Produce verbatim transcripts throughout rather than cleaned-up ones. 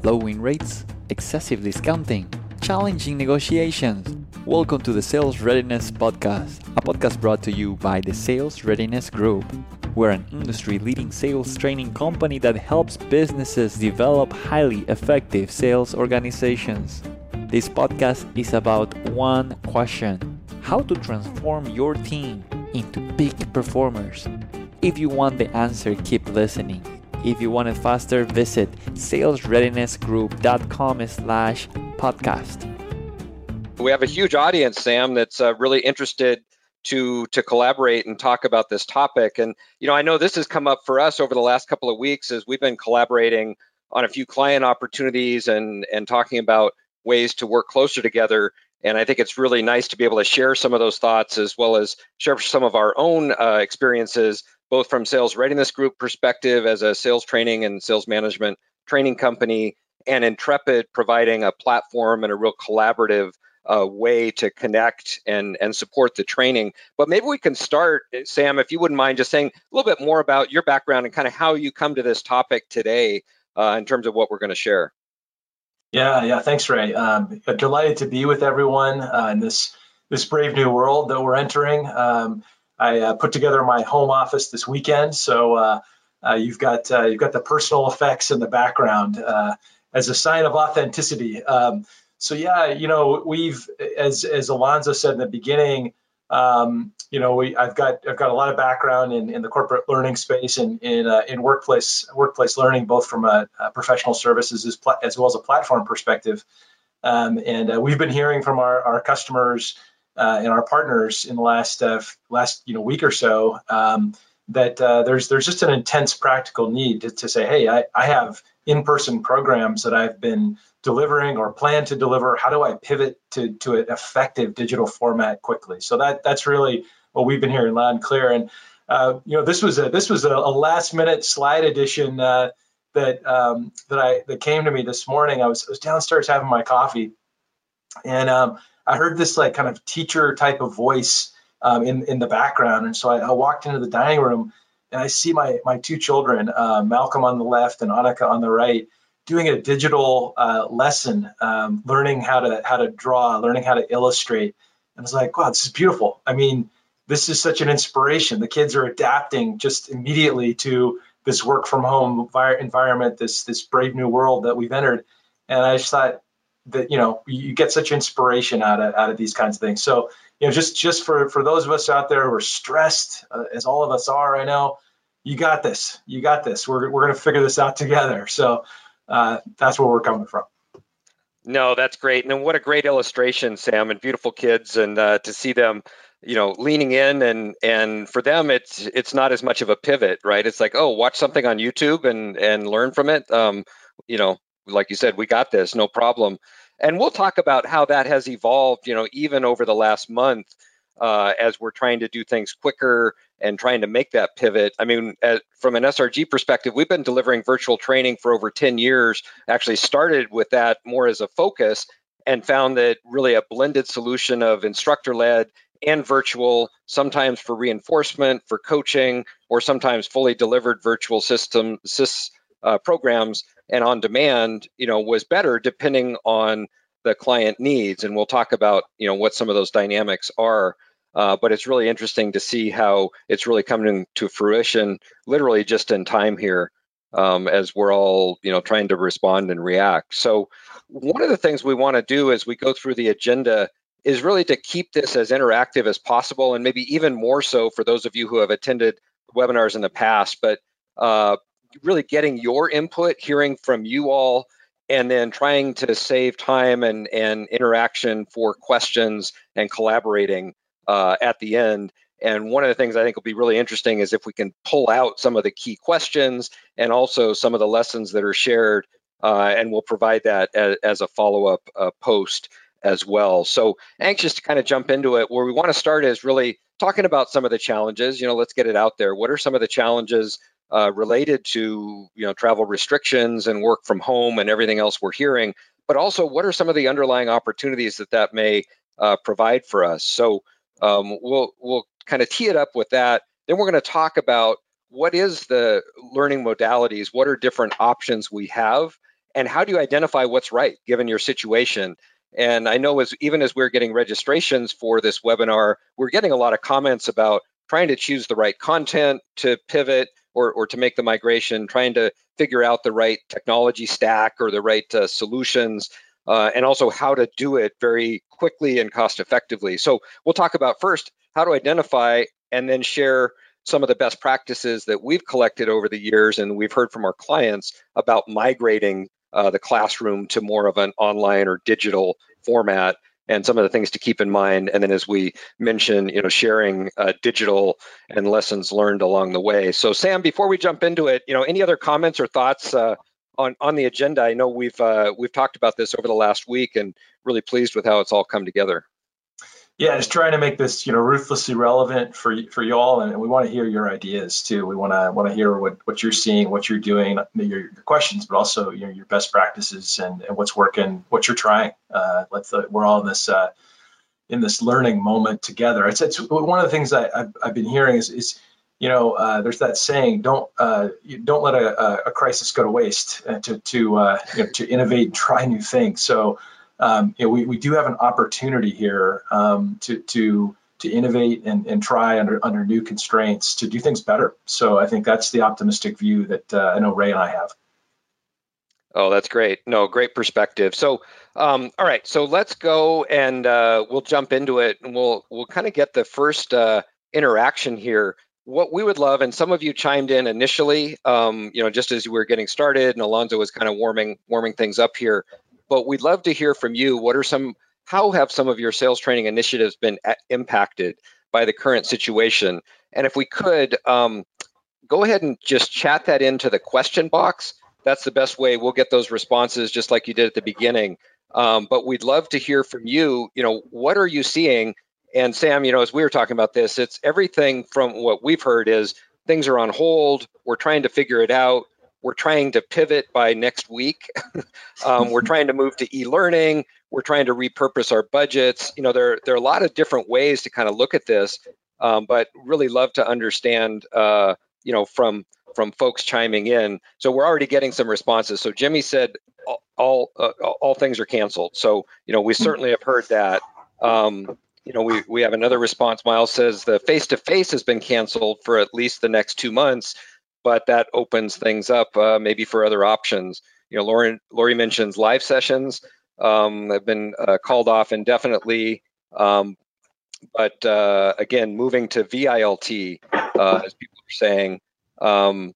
low win rates, excessive discounting, challenging negotiations. Welcome to the Sales Readiness Podcast, a podcast brought to you by the Sales Readiness Group. We're an industry-leading sales training company that helps businesses develop highly effective sales organizations. This podcast is about one question: how to transform your team into peak performers. If you want the answer, keep listening. If you want it faster, visit salesreadinessgroup.com slash podcast. We have a huge audience, Sam, that's uh, really interested to to collaborate and talk about this topic. And, you know, I know this has come up for us over the last couple of weeks as we've been collaborating on a few client opportunities and, and talking about ways to work closer together. And I think it's really nice to be able to share some of those thoughts as well as share some of our own uh, experiences, both from Sales Readiness Group perspective as a sales training and sales management training company, and Intrepid providing a platform and a real collaborative uh, way to connect and, and support the training. But maybe we can start, Sam, if you wouldn't mind just saying a little bit more about your background and kind of how you come to this topic today uh, in terms of what we're going to share. Yeah, yeah. Thanks, Ray. Um, delighted to be with everyone uh, in this this brave new world that we're entering. Um, I uh, put together my home office this weekend, so uh, uh, you've got uh, you've got the personal effects in the background uh, as a sign of authenticity. Um, so yeah, you know, we've as as Alonzo said in the beginning, um, you know, we I've got I've got a lot of background in, in the corporate learning space and in uh, in workplace workplace learning, both from a, a professional services as, pl- as well as a platform perspective. Um, and uh, we've been hearing from our our customers uh, and our partners in the last uh, last you know week or so um, that uh, there's there's just an intense practical need to, to say, hey, I, I have in-person programs that I've been delivering or plan to deliver. How do I pivot to to an effective digital format quickly? So that that's really what we've been hearing loud and clear. And uh, you know, this was a this was a, a last minute slide edition uh, that um, that I that came to me this morning. I was, I was downstairs having my coffee, and um, I heard this like kind of teacher type of voice um, in in the background. And so I, I walked into the dining room, and I see my my two children, uh, Malcolm on the left and Annika on the right, doing a digital uh, lesson, um, learning how to how to draw, learning how to illustrate. And I was like, wow, this is beautiful. I mean, this is such an inspiration. The kids are adapting just immediately to this work from home environment, this this brave new world that we've entered. And I just thought that, you know, you get such inspiration out of out of these kinds of things. So, you know, just just for for those of us out there who are stressed, uh, as all of us are, I know, you got this. You got this. We're we're going to figure this out together. So uh, that's where we're coming from. No, that's great. And what a great illustration, Sam, and beautiful kids, and uh, to see them, you know, leaning in, and and for them, it's it's not as much of a pivot, right? It's like, oh, watch something on YouTube and and learn from it. Um, you know, like you said, we got this, no problem. And we'll talk about how that has evolved, you know, even over the last month, uh, as we're trying to do things quicker and trying to make that pivot. I mean, as, from an S R G perspective, we've been delivering virtual training for over ten years, actually started with that more as a focus and found that really a blended solution of instructor-led and virtual, sometimes for reinforcement, for coaching, or sometimes fully delivered virtual system sys, uh, programs and on demand, you know, was better depending on the client needs. And we'll talk about, you know, what some of those dynamics are. Uh, but it's really interesting to see how it's really coming to fruition, literally just in time here, um, as we're all, you know, trying to respond and react. So one of the things we want to do as we go through the agenda is really to keep this as interactive as possible, and maybe even more so for those of you who have attended webinars in the past, but uh, really getting your input, hearing from you all, and then trying to save time and, and interaction for questions and collaborating uh, at the end. And one of the things I think will be really interesting is if we can pull out some of the key questions and also some of the lessons that are shared, uh, and we'll provide that as, as a follow-up uh, post as well. So anxious to kind of jump into it. Where we want to start is really talking about some of the challenges. You know, let's get it out there. What are some of the challenges uh, related to, you know, travel restrictions and work from home and everything else we're hearing? But also, what are some of the underlying opportunities that that may uh, provide for us? So um, we'll we'll kind of tee it up with that. Then we're going to talk about what is the learning modalities, what are different options we have, and how do you identify what's right given your situation? And I know as even as we're getting registrations for this webinar, we're getting a lot of comments about trying to choose the right content to pivot or, or to make the migration, trying to figure out the right technology stack or the right uh, solutions, uh, and also how to do it very quickly and cost effectively. So we'll talk about first how to identify and then share some of the best practices that we've collected over the years and we've heard from our clients about migrating uh, the classroom to more of an online or digital format, and some of the things to keep in mind. And then as we mentioned, you know, sharing uh, digital and lessons learned along the way. So Sam, before we jump into it, you know, any other comments or thoughts uh, on, on the agenda? I know we've uh, we've talked about this over the last week and really pleased with how it's all come together. Yeah, just trying to make this, you know, ruthlessly relevant for for y'all, and we want to hear your ideas too. We want to want to hear what, what you're seeing, what you're doing, your, your questions, but also you know, your best practices and, and what's working, what you're trying. Uh, let's uh, we're all in this uh, in this learning moment together. It's, it's one of the things I, I've, I've been hearing is is you know uh, there's that saying, don't uh, don't let a, a crisis go to waste, uh, to to uh, you know, to innovate and try new things. So. Um, you know, we, we do have an opportunity here um, to to to innovate and, and try under under new constraints to do things better. So I think that's the optimistic view that uh, I know Ray and I have. Oh, that's great. No, great perspective. So, um, all right, so let's go and uh, we'll jump into it, and we'll we'll kind of get the first uh, interaction here. What we would love, and some of you chimed in initially, um, you know, just as we were getting started, and Alonzo was kind of warming warming things up here. But we'd love to hear from you. What are some, how have some of your sales training initiatives been a- impacted by the current situation? And if we could, um, go ahead and just chat that into the question box. That's the best way. We'll get those responses just like you did at the beginning. Um, but we'd love to hear from you. You know, what are you seeing? And Sam, you know, as we were talking about this, it's everything from what we've heard is things are on hold. We're trying to figure it out. We're trying to pivot by next week. um, we're trying to move to e-learning. We're trying to repurpose our budgets. You know, there, there are a lot of different ways to kind of look at this, um, but really love to understand, uh, you know, from from folks chiming in. So we're already getting some responses. So Jimmy said all all, uh, all things are canceled. So, you know, we certainly have heard that. Um, you know, we, we have another response. Miles says the face-to-face has been canceled for at least the next two months. But that opens things up uh, maybe for other options. You know, Lauren, Lori mentions live sessions um, have been uh, called off indefinitely. Um, but uh, again, moving to V I L T, uh, as people are saying. Um,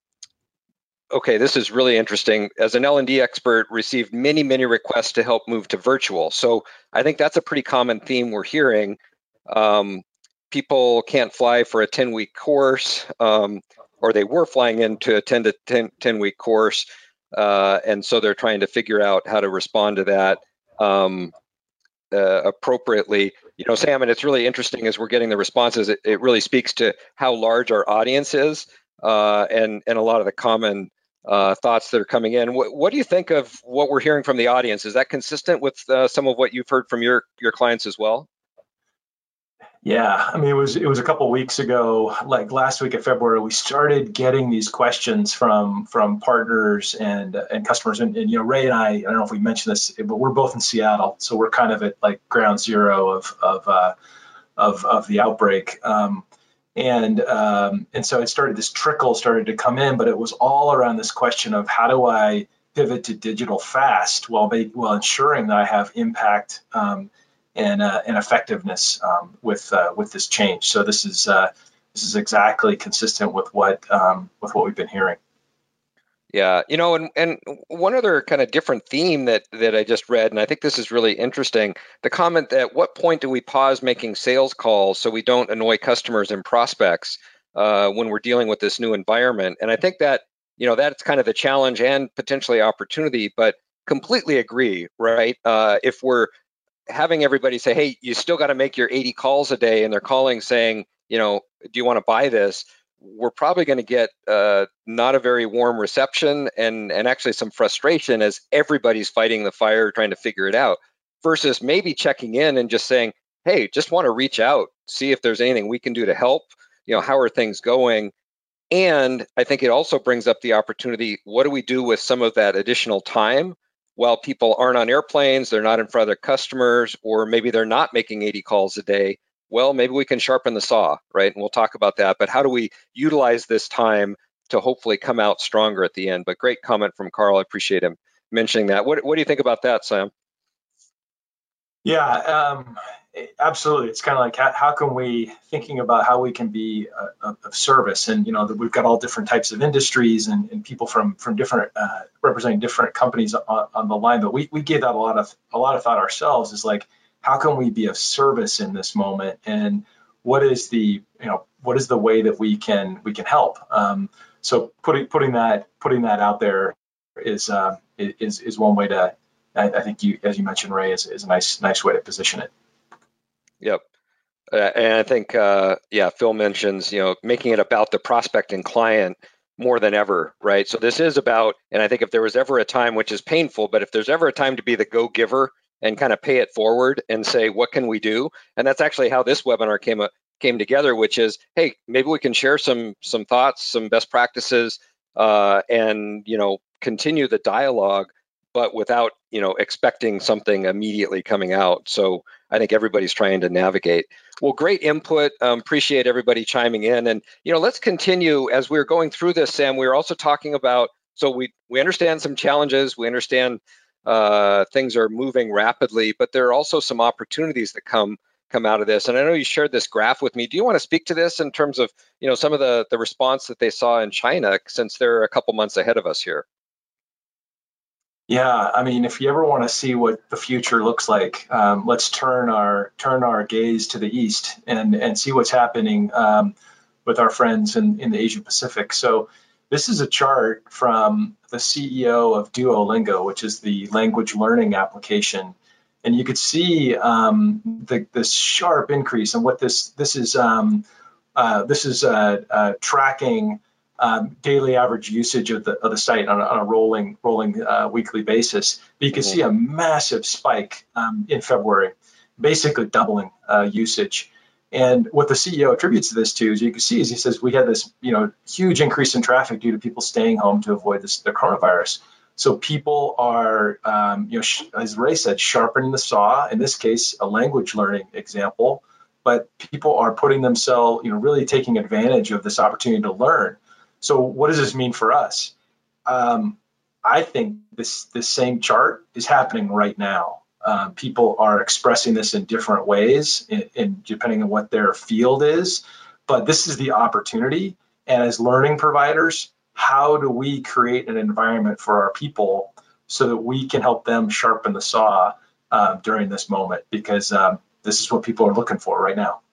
okay, this is really interesting. As an L and D expert, received many, many requests to help move to virtual. So I think that's a pretty common theme we're hearing. Um, people can't fly for a ten-week course. Um, or they were flying into a ten to ten week course. Uh, and so they're trying to figure out how to respond to that um, uh, appropriately. You know, Sam, and it's really interesting as we're getting the responses, it, it really speaks to how large our audience is uh, and, and a lot of the common uh, thoughts that are coming in. What, what do you think of what we're hearing from the audience? Is that consistent with uh, some of what you've heard from your, your clients as well? Yeah, I mean, it was it was a couple of weeks ago, like last week of February, we started getting these questions from from partners and and customers. And, and you know, Ray and I, I don't know if we mentioned this, but we're both in Seattle, so we're kind of at like ground zero of of uh, of of the outbreak. Um, and um, and so it started, this trickle started to come in, but it was all around this question of how do I pivot to digital fast while make, while ensuring that I have impact. Um, and uh, and effectiveness um, with uh, with this change. So this is uh, this is exactly consistent with what um, with what we've been hearing. Yeah, you know, and and one other kind of different theme that that I just read, and I think this is really interesting. The comment that, at what point do we pause making sales calls so we don't annoy customers and prospects uh, when we're dealing with this new environment? And I think that, you know, that's kind of the challenge and potentially opportunity. But completely agree, right? Uh, if we're having everybody say, hey, you still got to make your eighty calls a day, and they're calling saying, you know, do you want to buy this? We're probably going to get uh, not a very warm reception and, and actually some frustration as everybody's fighting the fire, trying to figure it out, versus maybe checking in and just saying, hey, just want to reach out, see if there's anything we can do to help. You know, how are things going? And I think it also brings up the opportunity, what do we do with some of that additional time while people aren't on airplanes, they're not in front of their customers, or maybe they're not making eighty calls a day. Well, maybe we can sharpen the saw, right? And we'll talk about that. But how do we utilize this time to hopefully come out stronger at the end? But great comment from Carl. I appreciate him mentioning that. What, what do you think about that, Sam? Yeah, um, absolutely. It's kind of like how, how can we thinking about how we can be uh, of service, and you know that we've got all different types of industries and, and people from from different uh, representing different companies on, on the line. But we we gave that a lot of a lot of thought ourselves. Is like how can we be of service in this moment, and what is the you know what is the way that we can we can help. Um, so putting putting that putting that out there is uh, is is one way to. I, I think you, as you mentioned, Ray, is, is a nice nice way to position it. Yep. Uh, and I think, uh, yeah, Phil mentions, you know, making it about the prospect and client more than ever, right? So this is about, and I think if there was ever a time, which is painful, but if there's ever a time to be the go-giver and kind of pay it forward and say, what can we do? And that's actually how this webinar came up, came together, which is, hey, maybe we can share some some thoughts, some best practices, uh, and, you know, continue the dialogue, but without, you know, expecting something immediately coming out. So I think everybody's trying to navigate. Well, great input. Um, appreciate everybody chiming in. And, you know, let's continue as we're going through this, Sam. We were also talking about, so we, we understand some challenges. We understand uh, things are moving rapidly, but there are also some opportunities that come come out of this. And I know you shared this graph with me. Do you want to speak to this in terms of, you know, some of the, the response that they saw in China, since they're a couple months ahead of us here? Yeah, I mean, if you ever want to see what the future looks like, um, let's turn our turn our gaze to the east and and see what's happening um, with our friends in, in the Asia Pacific. So this is a chart from the C E O of Duolingo, which is the language learning application, and you could see um, the this sharp increase. And what this this is um, uh, this is uh, uh, tracking. Um, daily average usage of the of the site on a, on a rolling rolling uh, weekly basis. But you can mm-hmm. see a massive spike um, in February, basically doubling uh, usage. And what the C E O attributes to this to, as you can see, is he says we had this you know huge increase in traffic due to people staying home to avoid this, the coronavirus. So people are, um, you know, sh- as Ray said, sharpening the saw. In this case, a language learning example, but people are putting themselves, you know, really taking advantage of this opportunity to learn. So what does this mean for us? Um, I think this this same chart is happening right now. Uh, people are expressing this in different ways, in, in depending on what their field is. But this is the opportunity. And as learning providers, how do we create an environment for our people so that we can help them sharpen the saw uh, during this moment? Because um, this is what people are looking for right now.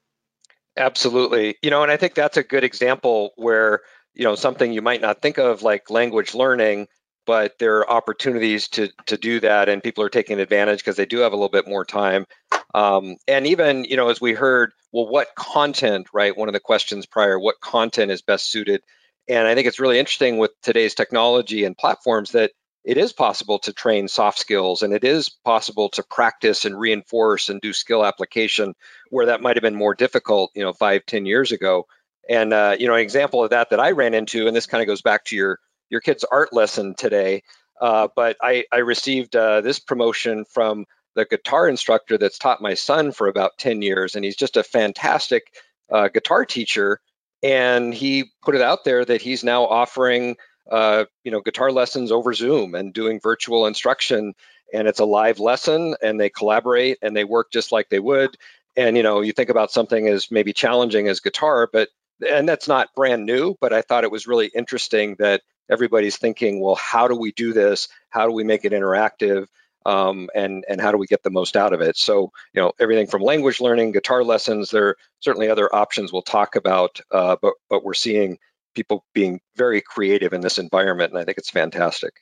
Absolutely. You know, and I think that's a good example where, you know, something you might not think of like language learning, but there are opportunities to to do that, and people are taking advantage because they do have a little bit more time. Um, and even, you know, as we heard, well, what content, right? One of the questions prior, what content is best suited? And I think it's really interesting with today's technology and platforms that it is possible to train soft skills, and it is possible to practice and reinforce and do skill application where that might have been more difficult, you know, five, ten years ago. And, uh, you know, an example of that that I ran into, and this kind of goes back to your your kid's art lesson today, uh, but I, I received uh, this promotion from the guitar instructor that's taught my son for about ten years, and he's just a fantastic uh, guitar teacher. And he put it out there that he's now offering, uh, you know, guitar lessons over Zoom and doing virtual instruction, and it's a live lesson, and they collaborate and they work just like they would. And, you know, you think about something as maybe challenging as guitar, but and that's not brand new, but I thought it was really interesting that everybody's thinking, well, how do we do this? How do we make it interactive? Um, and, and how do we get the most out of it? So, you know, everything from language learning, guitar lessons, there are certainly other options we'll talk about, uh, but, but we're seeing people being very creative in this environment, and I think it's fantastic.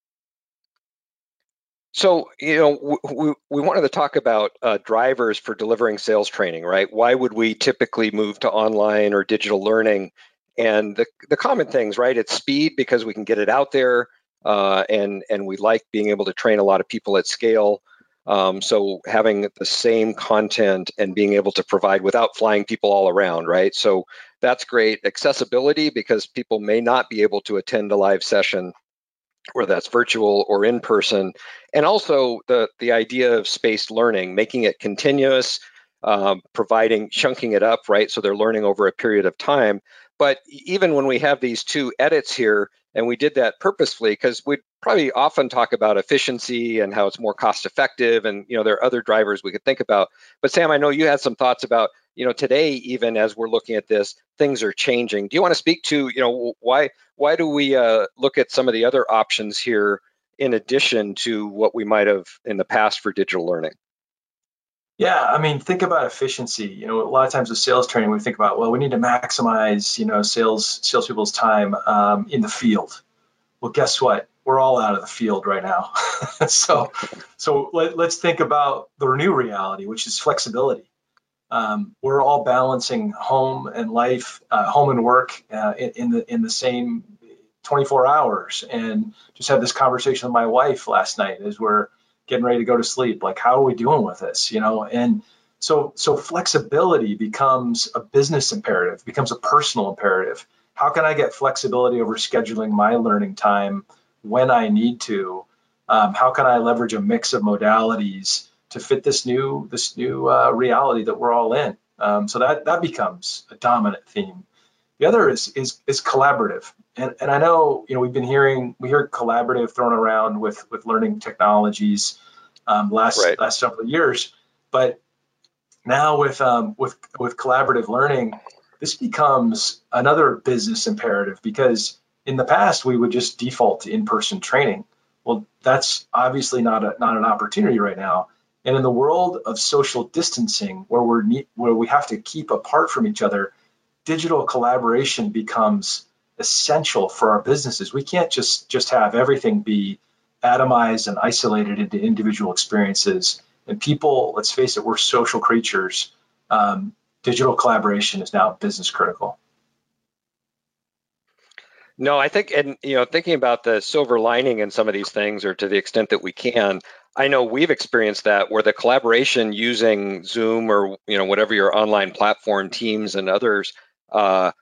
So, you know, we, we wanted to talk about uh, drivers for delivering sales training, right? Why would we typically move to online or digital learning? And the, the common things, right? It's speed because we can get it out there, uh, and, and we like being able to train a lot of people at scale. Um, so having the same content and being able to provide without flying people all around, right? So that's great. Accessibility because people may not be able to attend a live session. whether that's virtual or in person, and also the the idea of spaced learning, making it continuous, um, providing chunking it up, right? So they're learning over a period of time. But even when we have these two edits here, and we did that purposefully because we probably often talk about efficiency and how it's more cost effective, and you know there are other drivers we could think about. But Sam, I know you had some thoughts about you know today, even as we're looking at this, things are changing. Do you want to speak to you know why why do we uh, look at some of the other options here in addition to what we might have in the past for digital learning? Yeah, I mean, think about efficiency. You know, a lot of times with sales training, we think about, well, we need to maximize, you know, sales salespeople's time um, in the field. Well, guess what? We're all out of the field right now. so, so let, let's think about the new reality, which is flexibility. Um, we're all balancing home and life, uh, home and work uh, in, in the in the same twenty-four hours. And just had this conversation with my wife last night as we're getting ready to go to sleep. Like, how are we doing with this? You know, and so so flexibility becomes a business imperative, becomes a personal imperative. How can I get flexibility over scheduling my learning time when I need to? Um, how can I leverage a mix of modalities to fit this new this new uh, reality that we're all in? Um, so that that becomes a dominant theme. The other is is is collaborative, and and I know you know we've been hearing we hear collaborative thrown around with with learning technologies um, last Right. last several years, but now with um, with with collaborative learning, this becomes another business imperative because in the past we would just default to in-person training. Well, that's obviously not a not an opportunity right now. And in the world of social distancing, where we're ne- where we have to keep apart from each other, digital collaboration becomes essential for our businesses. We can't just just have everything be atomized and isolated into individual experiences. And people, let's face it, we're social creatures. Um, digital collaboration is now business critical. No, I think, and you know, thinking about the silver lining in some of these things, or to the extent that we can, I know we've experienced that where the collaboration using Zoom or you know whatever your online platform, Teams and others, uh,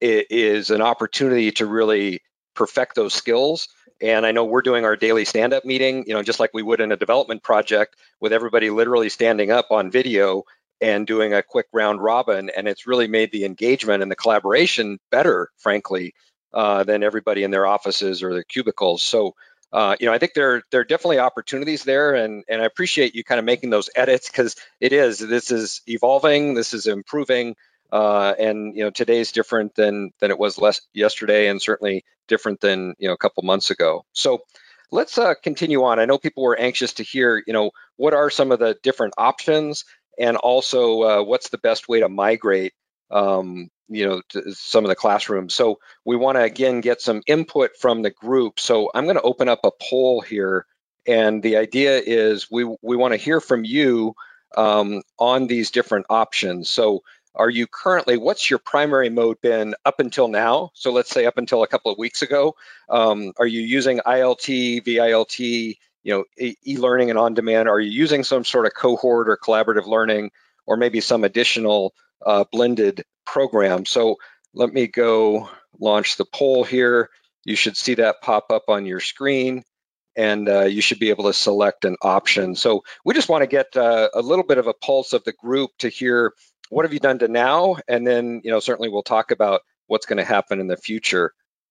is an opportunity to really perfect those skills. And I know we're doing our daily stand-up meeting, you know, just like we would in a development project, with everybody literally standing up on video and doing a quick round robin, and it's really made the engagement and the collaboration better, frankly, uh, than everybody in their offices or their cubicles. So, uh, you know, I think there there are definitely opportunities there, and and I appreciate you kind of making those edits because it is this is evolving, this is improving, uh, and you know today's different than than it was less yesterday, and certainly different than you know a couple months ago. So. Let's uh, continue on. I know people were anxious to hear, you know, what are some of the different options, and also uh, what's the best way to migrate, um, you know, to some of the classrooms. So we want to again get some input from the group. So I'm going to open up a poll here, and the idea is we we want to hear from you um, on these different options. So are you currently, what's your primary mode been up until now? So let's say up until a couple of weeks ago. Um, are you using I L T, V I L T, you know, e- e-learning and on-demand? Are you using some sort of cohort or collaborative learning, or maybe some additional uh, blended program? So let me go launch the poll here. You should see that pop up on your screen, and uh, you should be able to select an option. So we just want to get uh, a little bit of a pulse of the group to hear what have you done to now, and then you know certainly we'll talk about what's going to happen in the future.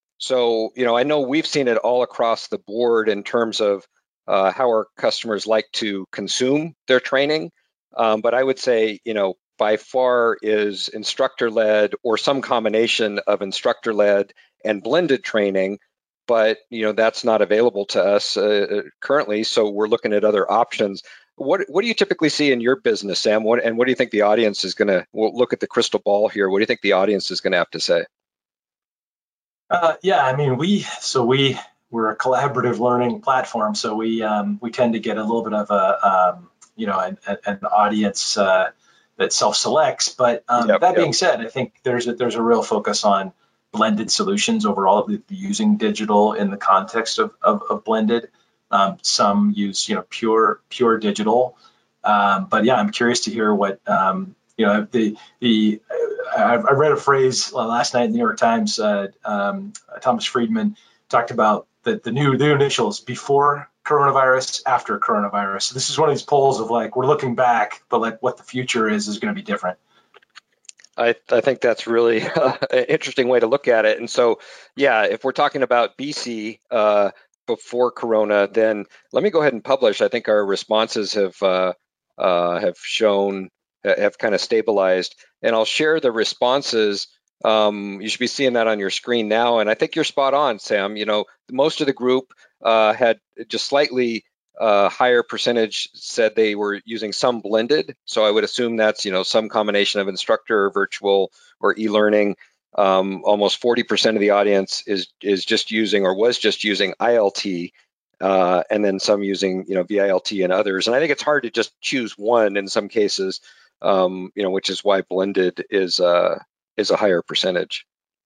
So you know I know we've seen it all across the board in terms of uh, how our customers like to consume their training, um, but I would say you know by far is instructor-led or some combination of instructor-led and blended training, but you know that's not available to us uh, currently, so we're looking at other options. What what do you typically see in your business, Sam? What, and what do you think the audience is going to, we'll look at the crystal ball here, what do you think the audience is going to have to say? Uh, yeah, I mean, we so we we're a collaborative learning platform, so we um, we tend to get a little bit of a um, you know an, an audience uh, that self-selects. But um, Yep, that yep. being said, I think there's a, there's a real focus on blended solutions overall, using digital in the context of of, of blended. Um, some use you know pure pure digital, um, but yeah, I'm curious to hear what um, you know the the I, I read a phrase last night in the New York Times. Uh, um, Thomas Friedman talked about the, the new new initials before coronavirus, after coronavirus. So this is one of these polls of like, we're looking back, but like what the future is is going to be different. I, I think that's really uh, an interesting way to look at it. And so, yeah, if we're talking about B C uh, before Corona, then let me go ahead and publish. I think our responses have uh, uh, have shown, have kind of stabilized. And I'll share the responses. Um, you should be seeing that on your screen now. And I think you're spot on, Sam. You know, most of the group uh, had just slightly uh, higher percentage said they were using some blended. So I would assume that's, you know, some combination of instructor, virtual, or e-learning. Um, almost forty percent of the audience is is just using or was just using I L T, uh, and then some using, you know, V I L T and others. And I think it's hard to just choose one in some cases, um, you know, which is why blended is uh, is a higher percentage.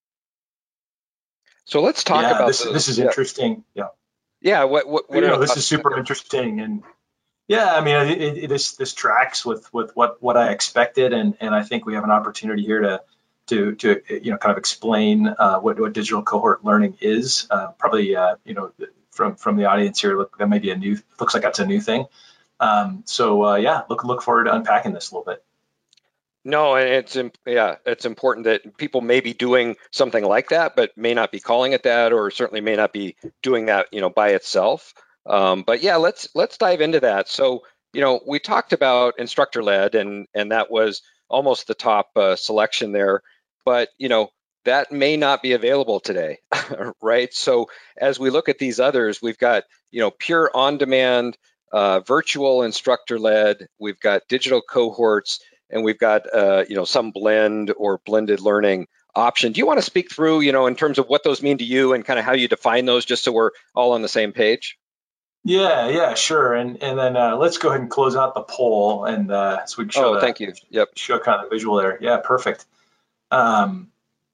So let's talk yeah, about this. those. This is Yeah. interesting. Yeah. Yeah. What? What? what you are know, the this is super thoughts? interesting, and yeah, I mean, it, it, this this tracks with with what what I expected, and and I think we have an opportunity here to to to you know kind of explain uh, what what digital cohort learning is. Uh, probably uh, you know from from the audience here, look, that may be a new. Looks like that's a new thing. Um, so uh, yeah, look look forward to unpacking this a little bit. No, and it's im- yeah, it's important that people may be doing something like that, but may not be calling it that, or certainly may not be doing that, you know, by itself. Um, but yeah, let's let's dive into that. So, you know, we talked about instructor led, and and that was almost the top uh, selection there. But you know, that may not be available today, right? So as we look at these others, we've got, you know, pure on demand, uh, virtual instructor led. We've got digital cohorts, and we've got uh, you know, some blend or blended learning option. Do you want to speak through, you know, in terms of what those mean to you and kind of how you define those, just so we're all on the same page? Yeah, yeah, sure. And and then uh, let's go ahead and close out the poll, and uh, so we can show Oh, the thank you. Yep. show kind of the visual there. Yeah, perfect. Um,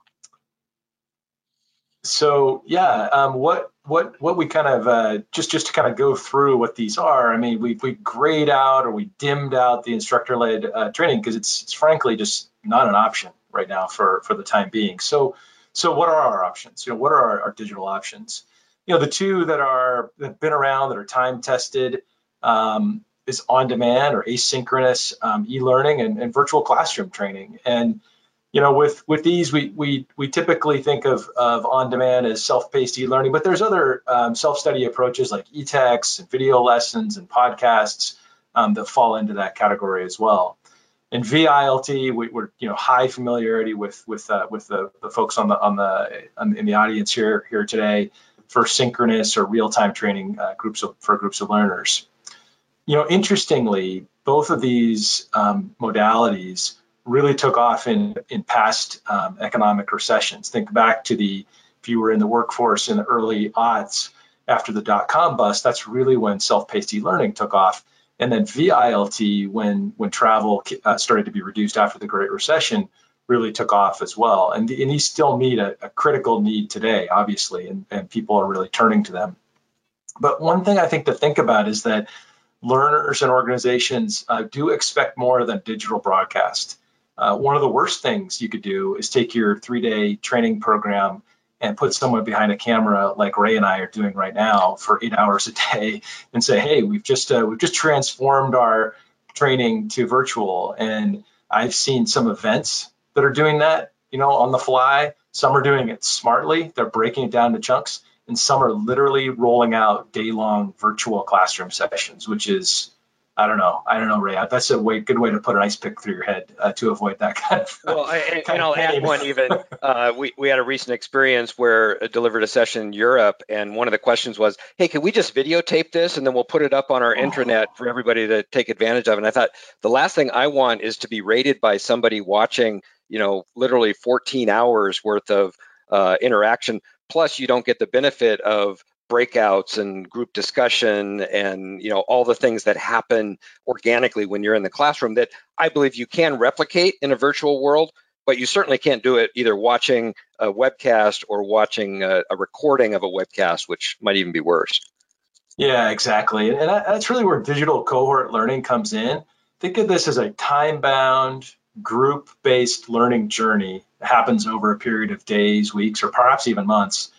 so yeah, um, what what what we kind of uh, just just to kind of go through what these are. I mean, we we grayed out or we dimmed out the instructor-led uh, training because it's it's frankly just not an option right now for for the time being. So so what are our options? You know, what are our, our digital options? You know, the two that are that have been around, that are time tested, um, is on demand or asynchronous um, e-learning and, and virtual classroom training. And you know, with with these, we we we typically think of of on demand as self-paced e-learning, but there's other um, self-study approaches like e-texts and video lessons and podcasts um, that fall into that category as well. And V I L T, we, we're you know high familiarity with with uh, with the, the folks on the on the on, in the audience here here today for synchronous or real-time training uh, groups of, for groups of learners. You know, interestingly, both of these um, modalities really took off in in past um, economic recessions. Think back to the, if you were in the workforce in the early aughts after the dot-com bust, that's really when self-paced e-learning took off. And then V I L T, when when travel uh, started to be reduced after the Great Recession, really took off as well. And, and these still meet a, a critical need today, obviously, and, and people are really turning to them. But one thing I think to think about is that learners and organizations uh, do expect more than digital broadcast. Uh, one of the worst things you could do is take your three-day training program and put someone behind a camera like Ray and I are doing right now for eight hours a day and say, hey, we've just uh, we've just transformed our training to virtual. And I've seen some events that are doing that, you know, on the fly. Some are doing it smartly. They're breaking it down to chunks. And some are literally rolling out day-long virtual classroom sessions, which is, I don't know. I don't know, Ray. That's a way, good way to put an ice pick through your head uh, to avoid that kind of. Well, I, and, kind and of I'll pain. add one even. Uh, we we had a recent experience where I delivered a session in Europe, and one of the questions was, "Hey, can we just videotape this and then we'll put it up on our Oh. intranet for everybody to take advantage of?" And I thought the last thing I want is to be rated by somebody watching, you know, literally fourteen hours worth of uh, interaction. Plus, you don't get the benefit of breakouts and group discussion and, you know, all the things that happen organically when you're in the classroom that I believe you can replicate in a virtual world, but you certainly can't do it either watching a webcast or watching a, a recording of a webcast, which might even be worse. Yeah, exactly. And that's really where digital cohort learning comes in. Think of this as a time-bound, group-based learning journey that happens over a period of days, weeks, or perhaps even months.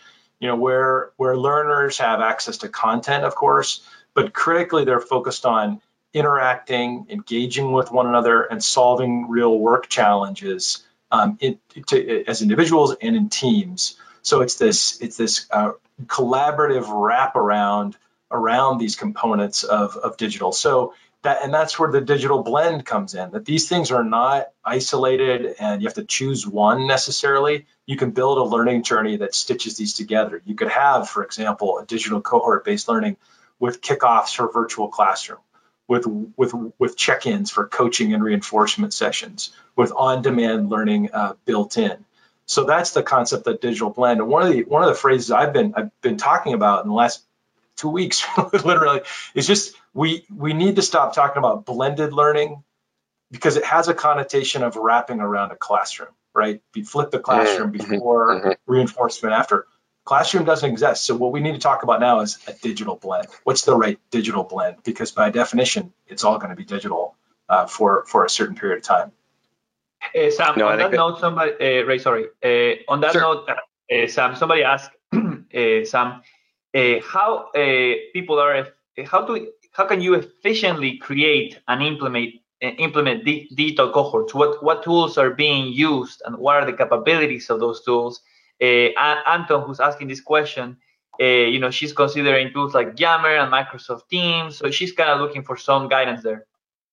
you know, where where learners have access to content, of course, but critically they're focused on interacting, engaging with one another, and solving real work challenges um, in, to, as individuals and in teams. So it's this it's this uh, collaborative wraparound around these components of, of digital. So that and that's where the digital blend comes in. That these things are not isolated, and you have to choose one necessarily. You can build a learning journey that stitches these together. You could have, for example, a digital cohort-based learning with kickoffs for virtual classroom, with with with check-ins for coaching and reinforcement sessions, with on-demand learning uh, built in. So that's the concept of digital blend. And one of the one of the phrases I've been I've been talking about in the last two weeks, literally, is just we we need to stop talking about blended learning, because it has a connotation of wrapping around a classroom, right? You flip the classroom before, mm-hmm. reinforcement after. Classroom doesn't exist. So what we need to talk about now is a digital blend. What's the right digital blend? Because by definition, it's all going to be digital uh, for, for a certain period of time. Uh, Sam, no, on that, that note, somebody, uh, Ray, sorry. Uh, on that sure. note, uh, Sam, somebody asked, uh, Sam, uh, how uh, people are, how do, how can you efficiently create and implement uh, implement di- digital cohorts? What what tools are being used, and what are the capabilities of those tools? Uh, Anton, who's asking this question, uh, you know, she's considering tools like Yammer and Microsoft Teams, so she's kind of looking for some guidance there.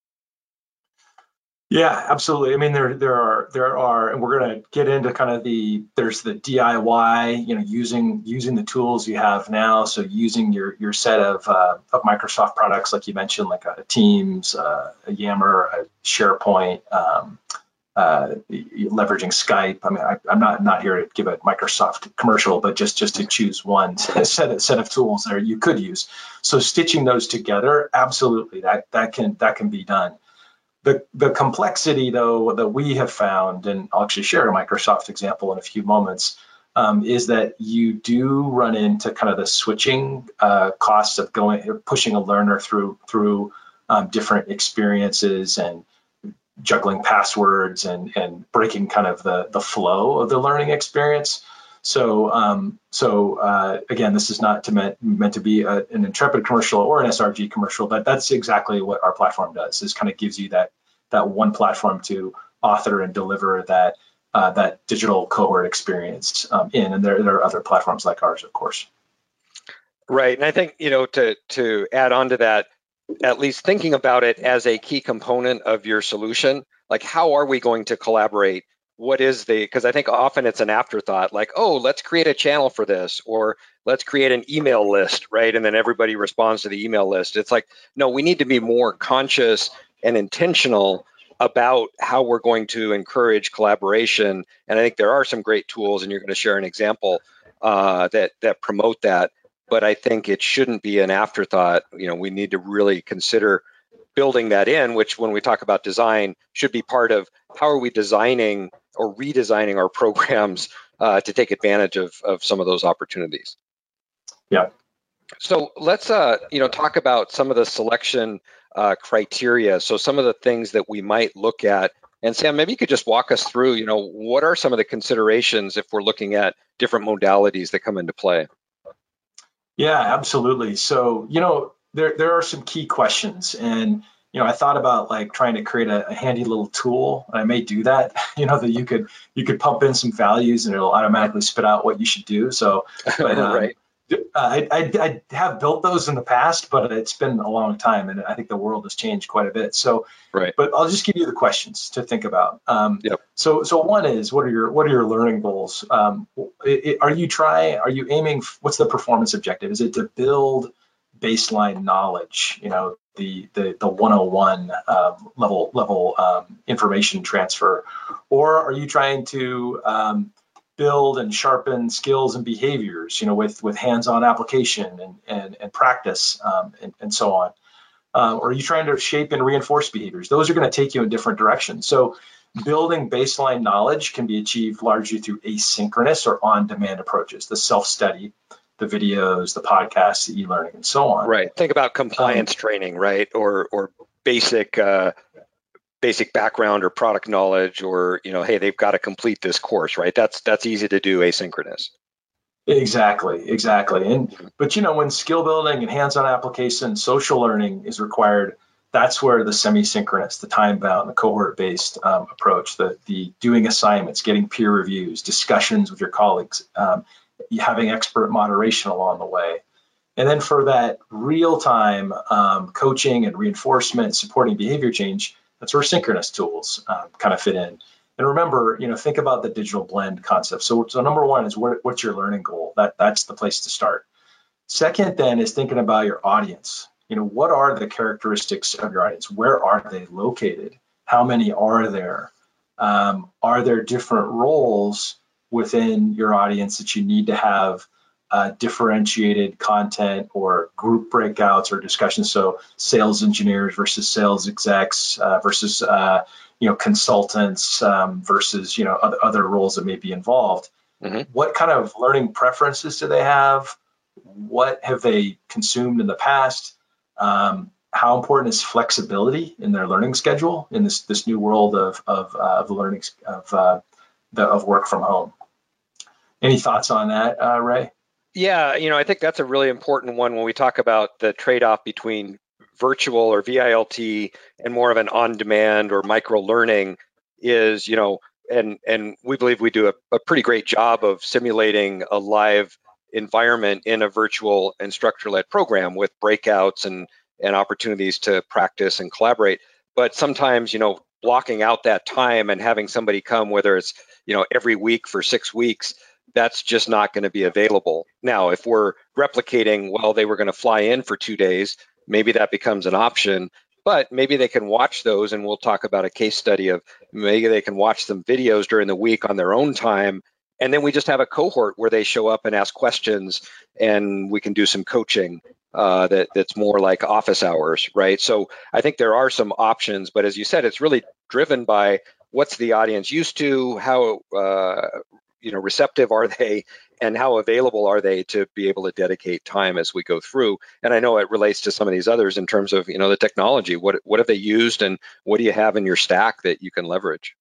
Yeah, absolutely. I mean, there there are there are, and we're going to get into kind of the there's the D I Y, you know, using using the tools you have now. So using your your set of uh, of Microsoft products, like you mentioned, like a Teams, uh, a Yammer, a SharePoint. Um, Uh, leveraging Skype. I mean, I, I'm not not here to give a Microsoft commercial, but just just to choose one set of, set of tools there you could use. So stitching those together, absolutely, that that can that can be done. The the complexity, though, that we have found, and I'll actually share a Microsoft example in a few moments, um, is that you do run into kind of the switching uh, costs of going pushing a learner through through um, different experiences and juggling passwords and and breaking kind of the the flow of the learning experience. So um, so uh, again, this is not to meant meant to be a, an Intrepid commercial or an S R G commercial, but that's exactly what our platform does. Is kind of gives you that that one platform to author and deliver that uh, that digital cohort experience um, in. And there there are other platforms like ours, of course. Right, and I think you know to to add on to that, at least thinking about it as a key component of your solution, like how are we going to collaborate? What is the, because I think often it's an afterthought, like, oh, let's create a channel for this, or let's create an email list, right? And then everybody responds to the email list. It's like, no, we need to be more conscious and intentional about how we're going to encourage collaboration. And I think there are some great tools, and you're going to share an example uh, that that promote that. But I think it shouldn't be an afterthought. You know, we need to really consider building that in, which when we talk about design should be part of how are we designing or redesigning our programs uh, to take advantage of, of some of those opportunities. Yeah. So let's, uh, you know, talk about some of the selection uh, criteria. So some of the things that we might look at. And Sam, maybe you could just walk us through, you know, what are some of the considerations if we're looking at different modalities that come into play? Yeah, absolutely. So, you know, there there are some key questions, and you know, I thought about like trying to create a, a handy little tool. And I may do that, you know, that you could you could pump in some values and it'll automatically spit out what you should do. So, but, um, right. I, I I have built those in the past, but it's been a long time, and I think the world has changed quite a bit. So, right. But I'll just give you the questions to think about. Um, yep. So, so one is, what are your what are your learning goals? Um, it, are you trying? Are you aiming? What's the performance objective? Is it to build baseline knowledge? You know, the the the one oh one um, level level um, information transfer, or are you trying to um, build and sharpen skills and behaviors, you know, with with hands-on application and and, and practice um, and, and so on? Uh, or are you trying to shape and reinforce behaviors? Those are going to take you in different directions. So building baseline knowledge can be achieved largely through asynchronous or on-demand approaches, the self-study, the videos, the podcasts, the e-learning, and so on. Right. Think about compliance um, training, right? Or or basic uh, basic background or product knowledge, or, you know, hey, they've got to complete this course, right? That's that's easy to do asynchronous. Exactly, exactly. And but you know, when skill building and hands-on application, social learning is required, that's where the semi-synchronous, the time-bound, the cohort-based um, approach, the the doing assignments, getting peer reviews, discussions with your colleagues, um, having expert moderation along the way. And then for that real-time um, coaching and reinforcement, supporting behavior change, that's where synchronous tools um, kind of fit in. And remember, you know, think about the digital blend concept. So, so number one is what, what's your learning goal? That that's the place to start. Second, then, is thinking about your audience. You know, what are the characteristics of your audience? Where are they located? How many are there? Um, are there different roles within your audience that you need to have uh, differentiated content or group breakouts or discussions? So, sales engineers versus sales execs uh, versus uh, you know, consultants um, versus, you know, other, other roles that may be involved. Mm-hmm. What kind of learning preferences do they have? What have they consumed in the past? Um, how important is flexibility in their learning schedule in this this new world of of, uh, of learning of uh, the, of work from home? Any thoughts on that, uh, Ray? Yeah, you know, I think that's a really important one when we talk about the trade-off between virtual or V I L T and more of an on-demand or micro-learning is, you know, and and we believe we do a, a pretty great job of simulating a live environment in a virtual instructor-led program with breakouts and and opportunities to practice and collaborate. But sometimes, you know, blocking out that time and having somebody come, whether it's, you know, every week for six weeks, that's just not going to be available. Now, if we're replicating, well, they were going to fly in for two days, maybe that becomes an option, but maybe they can watch those, and we'll talk about a case study of maybe they can watch some videos during the week on their own time, and then we just have a cohort where they show up and ask questions, and we can do some coaching uh, that that's more like office hours, right? So I think there are some options, but as you said, it's really driven by what's the audience used to, how uh, you know, receptive are they, and how available are they to be able to dedicate time as we go through. And I know it relates to some of these others in terms of, you know, the technology. What what have they used, and what do you have in your stack that you can leverage?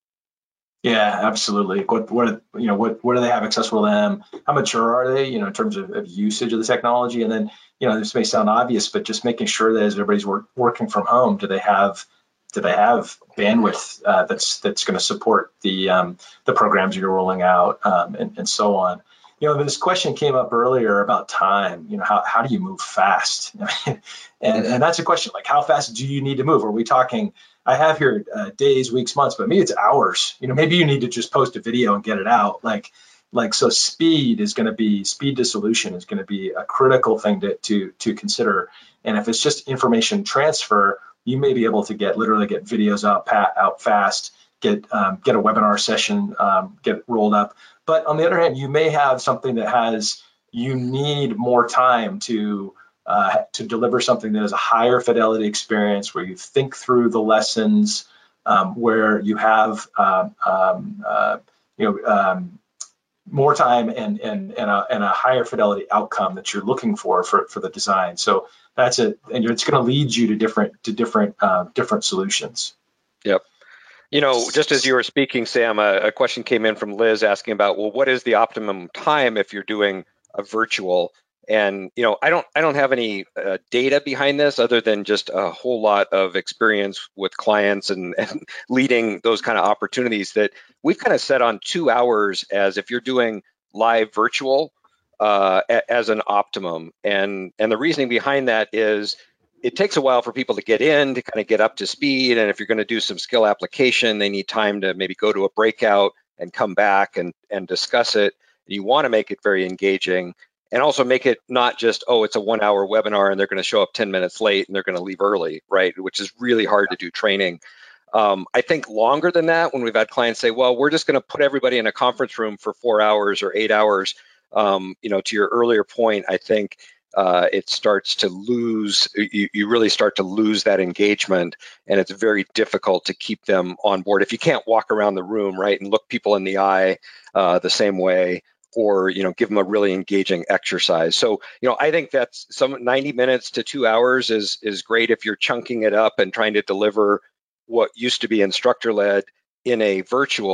Yeah, absolutely. What what you know what what do they have accessible to them? How mature are they, you know, in terms of, of usage of the technology? And then, you know, this may sound obvious, but just making sure that as everybody's work, working from home, do they have do they have bandwidth uh, that's that's going to support the um, the programs you're rolling out, um, and, and so on. You know, this question came up earlier about time. You know, how how do you move fast? and and that's a question, like, how fast do you need to move? Are we talking? I have here uh, days, weeks, months, but maybe it's hours. You know, maybe you need to just post a video and get it out. Like, like so, speed is going to be speed to solution is going to be a critical thing to to to consider. And if it's just information transfer, you may be able to get literally get videos out pat, out fast, get um, get a webinar session, um, get rolled up. But on the other hand, you may have something that has you need more time to. Uh, to deliver something that is a higher fidelity experience where you think through the lessons, um, where you have um, um, uh, you know um, more time and and and a, and a higher fidelity outcome that you're looking for for, for the design. So that's it, and it's going to lead you to different to different uh, different solutions. Yep. You know, just as you were speaking, Sam, a, a question came in from Liz asking about, well, what is the optimum time if you're doing a virtual? And, you know, I don't I don't have any uh, data behind this other than just a whole lot of experience with clients and, and leading those kind of opportunities that we've kind of set on two hours as if you're doing live virtual uh, as an optimum. And, and the reasoning behind that is it takes a while for people to get in, to kind of get up to speed. And if you're going to do some skill application, they need time to maybe go to a breakout and come back and, and discuss it. You want to make it very engaging. And also make it not just, oh, it's a one hour webinar and they're going to show up ten minutes late and they're going to leave early, right? Which is really hard to do training. Um, I think longer than that, when we've had clients say, well, we're just going to put everybody in a conference room for four hours or eight hours, um, you know, to your earlier point, I think uh, it starts to lose, you, you really start to lose that engagement, and it's very difficult to keep them on board. If you can't walk around the room, right, and look people in the eye uh, the same way, or, you know, give them a really engaging exercise. So, you know, I think that's some ninety minutes to two hours is is great if you're chunking it up and trying to deliver what used to be instructor led in a virtual.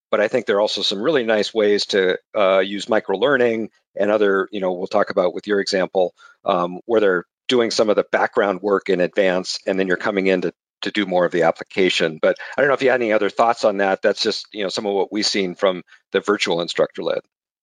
but I think there are also some really nice ways to uh, use micro-learning and other, you know, we'll talk about with your example, um, where they're doing some of the background work in advance, and then you're coming in to, to do more of the application. But I don't know if you had any other thoughts on that. That's just, you know, some of what we've seen from the virtual instructor-led.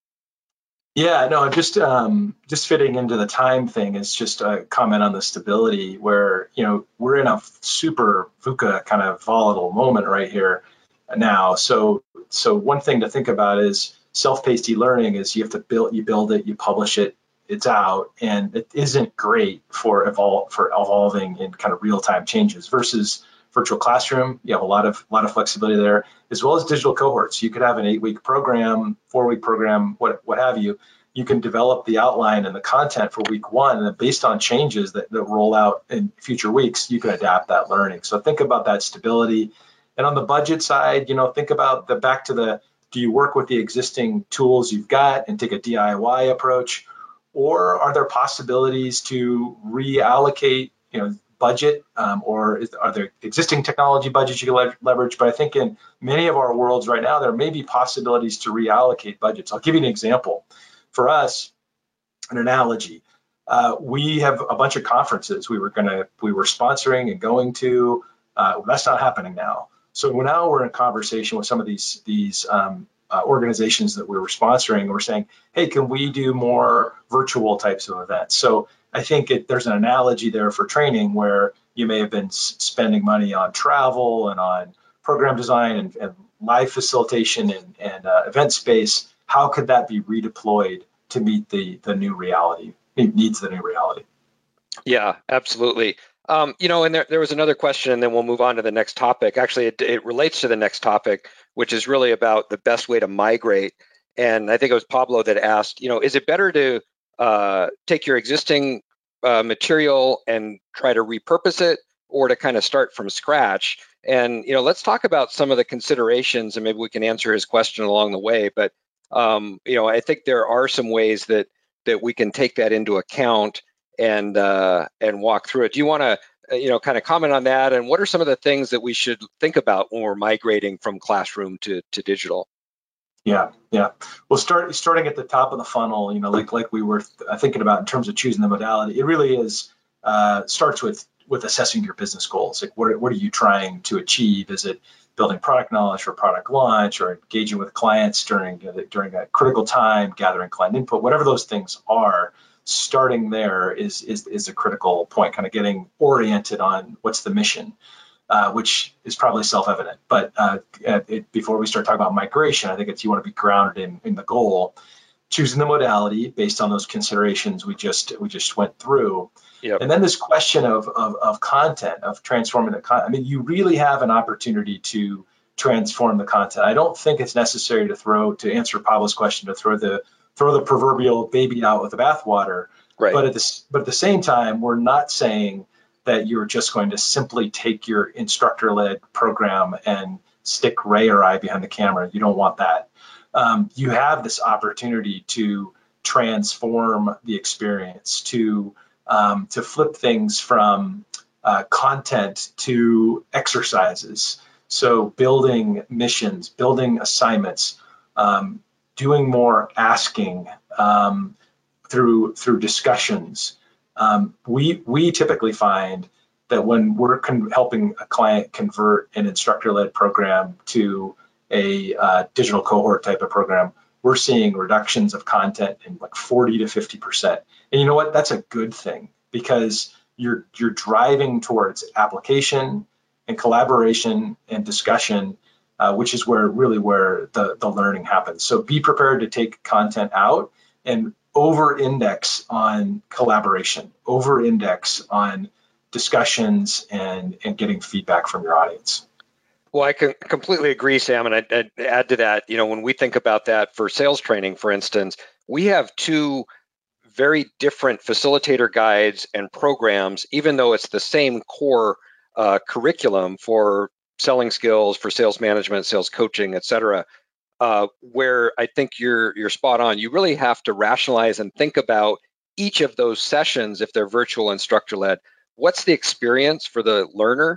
Yeah, no, just um, just fitting into the time thing is just a comment on the stability where, you know, we're in a super VUCA kind of volatile moment right here now. So so one thing to think about is self-paced e-learning is you have to build, you build it, you publish it, it's out, and it isn't great for evol- for evolving in kind of real-time changes versus virtual classroom. You have a lot of a lot of flexibility there, as well as digital cohorts. You could have an eight-week program, four-week program, what what have you. You can develop the outline and the content for week one, and then based on changes that, that roll out in future weeks, you can adapt that learning. So think about that stability. And on the budget side, you know, think about the back to the, do you work with the existing tools you've got and take a D I Y approach, or are there possibilities to reallocate, you know, budget, um, or is, are there existing technology budgets you can le- leverage? But I think in many of our worlds right now, there may be possibilities to reallocate budgets. I'll give you an example. For us, an analogy. Uh, we have a bunch of conferences we were gonna we were sponsoring and going to. Uh, that's not happening now. So now we're in conversation with some of these these um, uh, organizations that we were sponsoring. And we're saying, hey, can we do more virtual types of events? So I think it, there's an analogy there for training where you may have been s- spending money on travel and on program design and, and live facilitation and, and uh, event space. How could that be redeployed to meet the the new reality? It needs the new reality. Yeah, absolutely. Um, you know, and there, there was another question, and then we'll move on to the next topic. Actually, it, it relates to the next topic, which is really about the best way to migrate. And I think it was Pablo that asked, you know, is it better to uh, take your existing uh, material and try to repurpose it, or to kind of start from scratch? And, you know, let's talk about some of the considerations, and maybe we can answer his question along the way. But, um, you know, I think there are some ways that that we can take that into account and uh, and walk through it. Do you want to, you know, kind of comment on that? And what are some of the things that we should think about when we're migrating from classroom to, to digital? Yeah, yeah. Well, start starting at the top of the funnel, you know, like like we were th- thinking about in terms of choosing the modality. It really is uh, starts with with assessing your business goals. Like, what what are you trying to achieve? Is it building product knowledge for product launch, or engaging with clients during uh, during a critical time, gathering client input? Whatever those things are, starting there is is is a critical point. Kind of getting oriented on what's the mission. Uh, which is probably self-evident. But uh, it, before we start talking about migration, I think it's you want to be grounded in, in the goal, choosing the modality based on those considerations we just we just went through. Yep. And then this question of, of of content, of transforming the content. I mean, you really have an opportunity to transform the content. I don't think it's necessary to throw, to answer Pablo's question, to throw the throw the proverbial baby out with the bathwater. Right. But at this, but at the same time, we're not saying that you're just going to simply take your instructor-led program and stick Ray or I behind the camera. You don't want that. Um, you have this opportunity to transform the experience, to um, to flip things from uh, content to exercises. So building missions, building assignments, um, doing more asking um, through through discussions. Um, we we typically find that when we're con- helping a client convert an instructor-led program to a uh, digital cohort type of program, we're seeing reductions of content in like forty to fifty percent. And you know what? That's a good thing, because you're you're driving towards application and collaboration and discussion, uh, which is where really where the, the learning happens. So be prepared to take content out and over-index on collaboration, over-index on discussions and, and getting feedback from your audience. Well, I can completely agree, Sam, and I'd, I'd add to that, you know, when we think about that for sales training, for instance, we have two very different facilitator guides and programs, even though it's the same core uh, curriculum for selling skills, for sales management, sales coaching, et cetera. Uh, where I think you're you're spot on. You really have to rationalize and think about each of those sessions, if they're virtual instructor-led. What's the experience for the learner?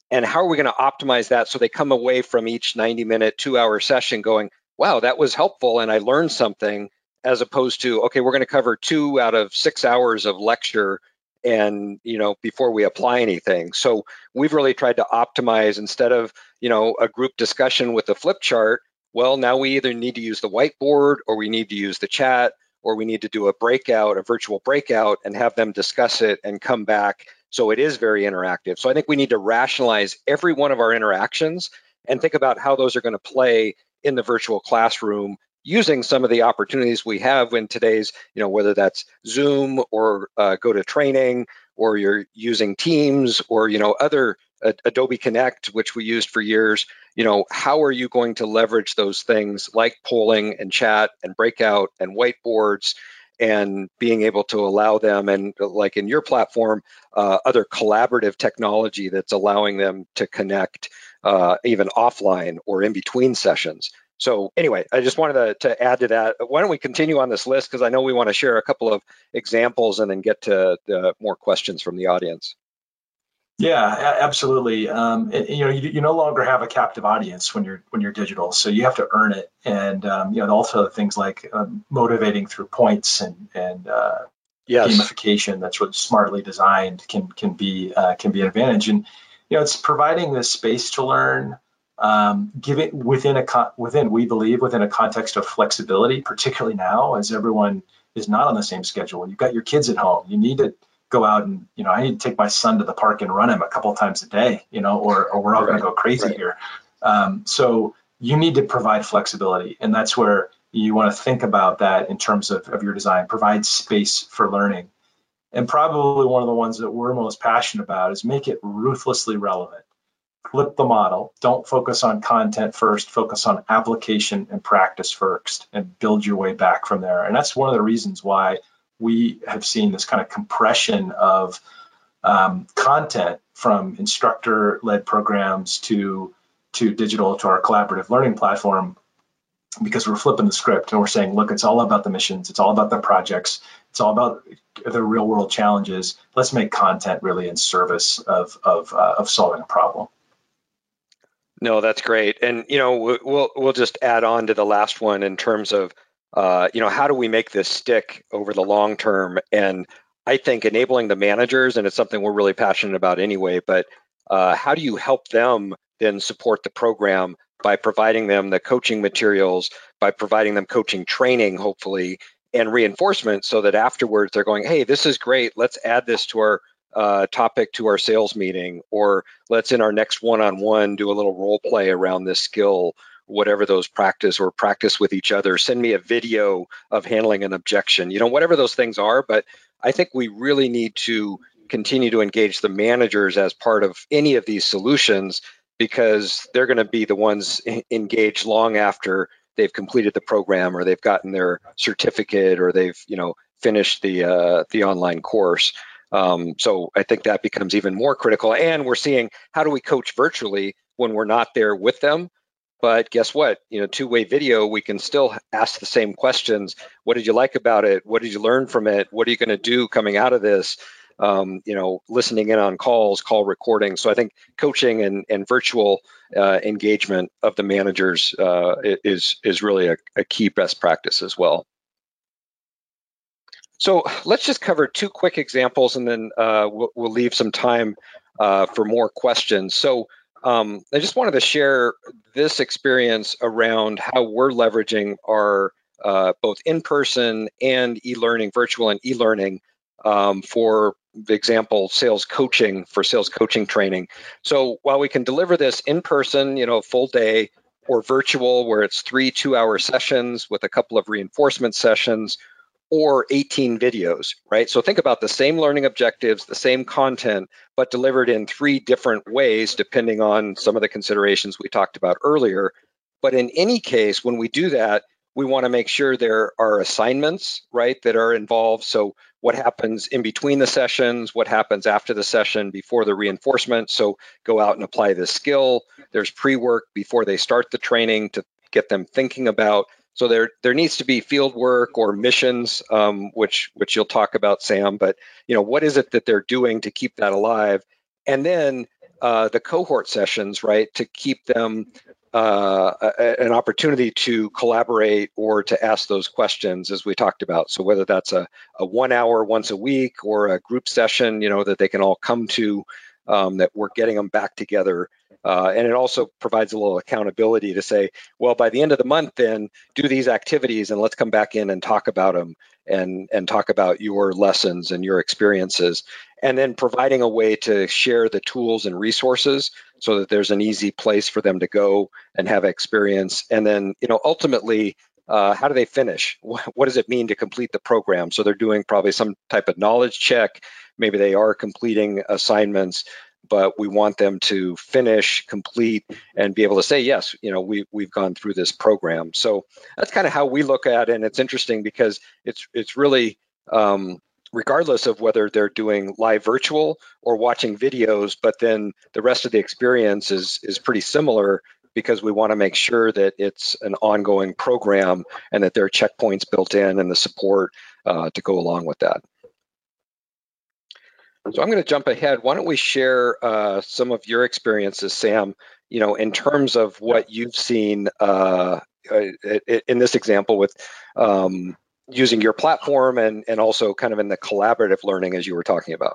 And how are we going to optimize that so they come away from each ninety minute, two hour session going, wow, that was helpful and I learned something, as opposed to, okay, we're going to cover two out of six hours of lecture and, you know, before we apply anything. So we've really tried to optimize instead of, you know, a group discussion with a flip chart. Well, now we either need to use the whiteboard or we need to use the chat or we need to do a breakout, a virtual breakout, and have them discuss it and come back. So it is very interactive. So I think we need to rationalize every one of our interactions and think about how those are going to play in the virtual classroom using some of the opportunities we have in today's, you know, whether that's Zoom or uh, GoToTraining, or you're using Teams or, you know, other uh, Adobe Connect, which we used for years. You know, how are you going to leverage those things like polling and chat and breakout and whiteboards, and being able to allow them, and like in your platform, uh, other collaborative technology that's allowing them to connect uh, even offline or in between sessions. So anyway, I just wanted to, to add to that. Why don't we continue on this list, because I know we want to share a couple of examples and then get to the more questions from the audience. Yeah, absolutely. Um, and, you know, you, you no longer have a captive audience when you're when you're digital, so you have to earn it. And um, you know, also things like um, motivating through points and and uh, yes. gamification that's really smartly designed can can be uh, can be an advantage. And you know, it's providing this space to learn, um, giving within a con- within we believe within a context of flexibility, particularly now as everyone is not on the same schedule. You've got your kids at home. You need to go out and, you know, I need to take my son to the park and run him a couple of times a day, you know, or, or we're all right. going to go crazy right. here. Um, so you need to provide flexibility. And that's where you want to think about that in terms of, of your design, provide space for learning. And probably one of the ones that we're most passionate about is make it ruthlessly relevant. Flip the model. Don't focus on content first, focus on application and practice first, and build your way back from there. And that's one of the reasons why we have seen this kind of compression of um, content from instructor-led programs to to digital, to our collaborative learning platform, because we're flipping the script and we're saying, look, it's all about the missions, it's all about the projects, it's all about the real-world challenges. Let's make content really in service of of uh, of solving a problem. No, that's great, and you know, we'll we'll just add on to the last one in terms of. Uh, you know, how do we make this stick over the long term? And I think enabling the managers, and it's something we're really passionate about anyway, but uh, how do you help them then support the program by providing them the coaching materials, by providing them coaching training, hopefully, and reinforcement, so that afterwards they're going, hey, this is great. Let's add this to our uh, topic to our sales meeting, or let's in our next one-on-one do a little role play around this skill, whatever those practice or practice with each other. Send me a video of handling an objection, you know, whatever those things are. But I think we really need to continue to engage the managers as part of any of these solutions, because they're going to be the ones engaged long after they've completed the program, or they've gotten their certificate, or they've, you know, finished the uh, the online course. Um, so I think that becomes even more critical. And we're seeing, how do we coach virtually when we're not there with them? But guess what? You know, two-way video, we can still ask the same questions. What did you like about it? What did you learn from it? What are you going to do coming out of this? Um, you know, listening in on calls, call recording. So I think coaching and, and virtual uh, engagement of the managers uh, is is really a, a key best practice as well. So let's just cover two quick examples, and then uh, we'll, we'll leave some time uh, for more questions. So. Um, I just wanted to share this experience around how we're leveraging our uh, both in-person and e-learning, virtual and e-learning um, for the example, sales coaching, for sales coaching training. So while we can deliver this in person, you know, full day, or virtual where it's three two-hour sessions with a couple of reinforcement sessions, or eighteen videos, right? So think about the same learning objectives, the same content, but delivered in three different ways, depending on some of the considerations we talked about earlier. But in any case, when we do that, we want to make sure there are assignments, right, that are involved. So what happens in between the sessions, what happens after the session, before the reinforcement. So go out and apply this skill. There's pre-work before they start the training to get them thinking about. So there, there needs to be field work or missions, um, which, which you'll talk about, Sam. But you know, what is it that they're doing to keep that alive? And then uh, the cohort sessions, right, to keep them uh, a, an opportunity to collaborate or to ask those questions as we talked about. So whether that's a, a one hour once a week or a group session, you know, that they can all come to, um, that we're getting them back together. Uh, and it also provides a little accountability to say, well, by the end of the month, then do these activities and let's come back in and talk about them and, and talk about your lessons and your experiences. And then providing a way to share the tools and resources so that there's an easy place for them to go and have experience. And then, you know, ultimately, uh, how do they finish? What does it mean to complete the program? So they're doing probably some type of knowledge check. Maybe they are completing assignments, but we want them to finish, complete, and be able to say, yes, you know, we, we've gone through this program. So that's kind of how we look at it. And it's interesting because it's it's really, um, regardless of whether they're doing live virtual or watching videos, but then the rest of the experience is, is pretty similar because we want to make sure that it's an ongoing program and that there are checkpoints built in and the support uh, to go along with that. So I'm going to jump ahead. Why don't we share uh, some of your experiences, Sam, you know, in terms of what you've seen uh, in this example with um, using your platform and, and also kind of in the collaborative learning as you were talking about.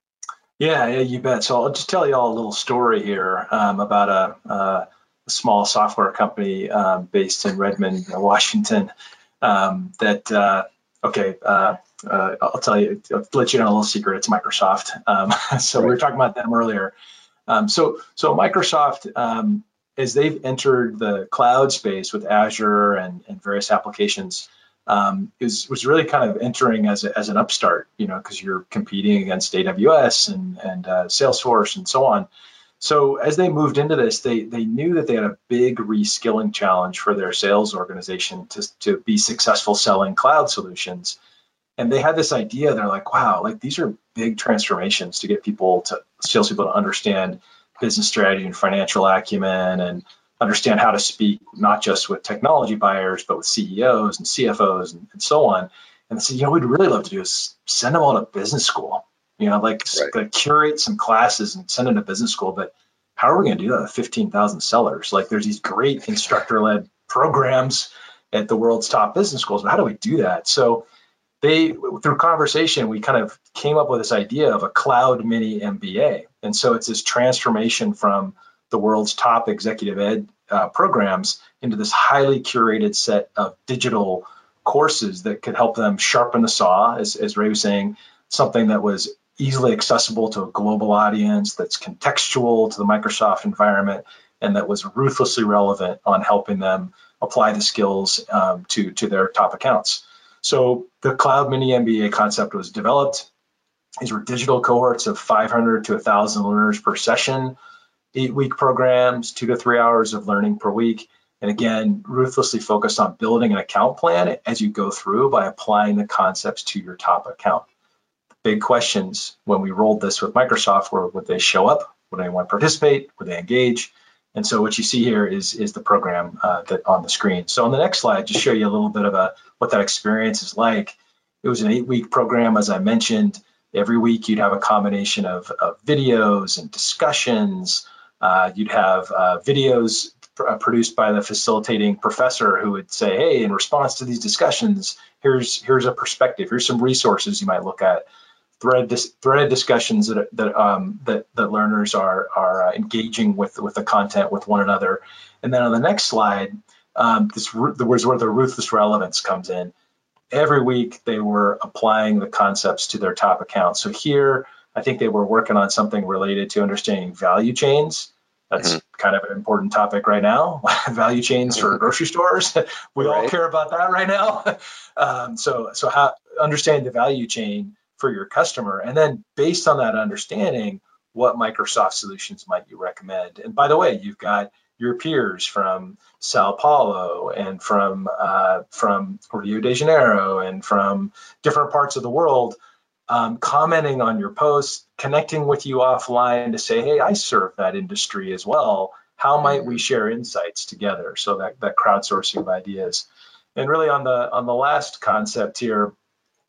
Yeah, yeah, you bet. So I'll just tell you all a little story here um, about a, a small software company um, based in Redmond, Washington, um, that, uh, okay, uh, uh, I'll tell you, I'll let you know a little secret, it's Microsoft. Um, so right. We were talking about them earlier. Um, so, so Microsoft, um, as they've entered the cloud space with Azure and, and various applications, um, is was really kind of entering as a, as an upstart, you know, because you're competing against A W S and and uh, Salesforce and so on. So as they moved into this, they they knew that they had a big reskilling challenge for their sales organization to to be successful selling cloud solutions. And they had this idea. They're like, wow, like these are big transformations to get people to salespeople to understand business strategy and financial acumen and understand how to speak, not just with technology buyers, but with C E Os and C F Os and, and so on. And they said, you know, what we'd really love to do is send them all to business school, you know, like, right. like curate some classes and send them to business school. But how are we going to do that with fifteen thousand sellers? Like there's these great instructor-led programs at the world's top business schools, but how do we do that? So they, through conversation, we kind of came up with this idea of a cloud mini M B A. And so it's this transformation from the world's top executive ed uh, programs into this highly curated set of digital courses that could help them sharpen the saw, as, as Ray was saying, something that was easily accessible to a global audience, that's contextual to the Microsoft environment, and that was ruthlessly relevant on helping them apply the skills um, to, to their top accounts. So the Cloud Mini M B A concept was developed. These were digital cohorts of five hundred to one thousand learners per session, eight-week programs, two to three hours of learning per week. And again, ruthlessly focused on building an account plan as you go through by applying the concepts to your top account. The big questions when we rolled this with Microsoft were, would they show up? Would anyone participate? Would they engage? And so what you see here is, is the program uh, that on the screen. So on the next slide, just show you a little bit of a what that experience is like. It was an eight-week program, as I mentioned. Every week you'd have a combination of, of videos and discussions. Uh, you'd have uh, videos pr- produced by the facilitating professor who would say, hey, in response to these discussions, here's here's a perspective. Here's some resources you might look at. Thread dis- threaded discussions that that um, that, that learners are are uh, engaging with with the content with one another. And then on the next slide, um, this there was where the ruthless relevance comes in. Every week they were applying the concepts to their top accounts. So here, I think they were working on something related to understanding value chains. That's mm-hmm. kind of an important topic right now. Value chains for grocery stores. We right. all care about that right now. um, so so how understand the value chain for your customer, and then based on that understanding, what Microsoft solutions might you recommend? And by the way, you've got your peers from Sao Paulo and from uh, from Rio de Janeiro and from different parts of the world um, commenting on your posts, connecting with you offline to say, hey, I serve that industry as well. How might we share insights together? So that, that crowdsourcing of ideas. And really on the on the last concept here,